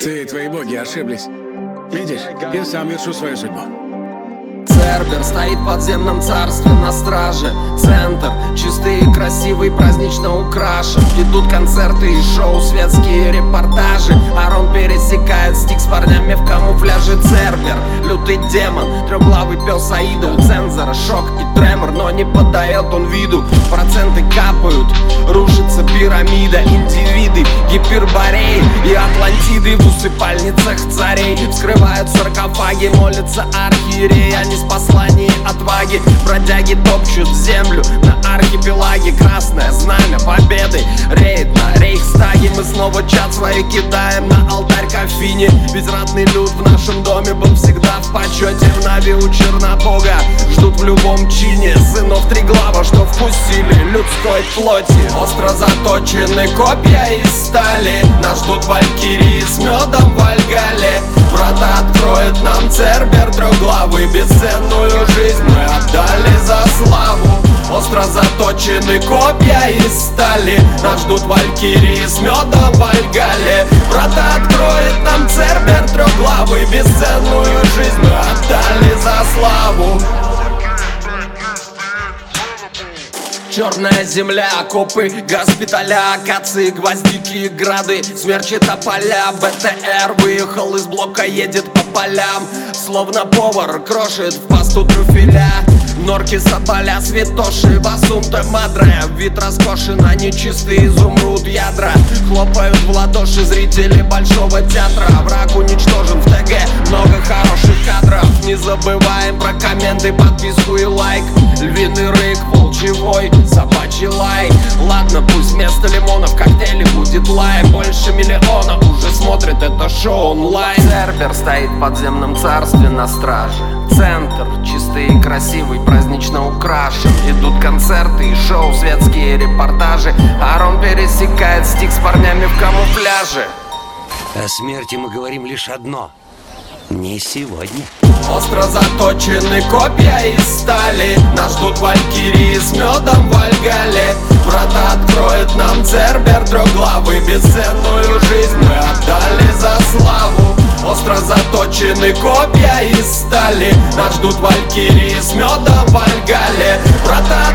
Ты и твои боги ошиблись. Видишь, я сам вершу свою судьбу. Цербер стоит в подземном царстве на страже. Центр чистый и красивый, празднично украшен. Идут концерты и шоу, светские репортажи. Арон пересекает стик с парнями в камуфляже. Цербер, лютый демон, трехглавый пес Аида. У цензора шок и тремор, но не подает он виду. Проценты капают, рушится пирамида. Индивиды, гипербореи и атлантиды в усыпальницах царей вскрывают саркофаги, молятся архиереи. Они с посланием отваги, бродяги топчут землю на архипелаге. Красное знамя победы, рейд на Рейхстаге. Мы снова чат свои кидаем на алтарь кофейни. Ведь ратный люд в нашем доме был всегда в почете. В Нави у Чернобога ждут в любом чине сынов Триглава, что вкусили людской плоти. Остро заточены копья из стали, нас ждут валькирии с медом в Вальгалле. Врата откроет нам Цербер трехглавый, бесценную жизнь мы отдали за славу. Остро заточены копья из стали, нас ждут валькирии с медом в Вальгалле. Врата откроет нам Цербер трехглавый, бесценную жизнь мы отдали за славу. Черная земля, окопы, госпиталя, акации, гвоздики, грады, смерчи, тополя. БТР выехал из блока, едет по полям, словно повар крошит в пасту трюфеля. Норки, соболя, святоши, басунта, мадре. Вид роскоши на нечистый изумруд ядра. Хлопают в ладоши зрители большого театра. Враг уничтожен в ТГ, много хороших кадров. Не забываем про комменты, подписку и лайк. Львиный рык, волчий вой, собачий лай. Ладно, пусть вместо лимона в коктейле будет лайм. Больше миллиона уже смотрит это шоу онлайн. Цербер стоит в подземном царстве на страже. Центр чистый и красивый, празднично украшен. Идут концерты и шоу, светские репортажи. Арон пересекает стик с парнями в камуфляже. О смерти мы говорим лишь одно: не сегодня. Остро заточены копья из стали, нас ждут валькирии с медом в Вальгалле. Врата откроет нам Цербер трехглавый, бесценную жизнь мы отдали за славу. Остро заточены копья из стали, нас ждут валькирии с медом в Вальгалле. Врата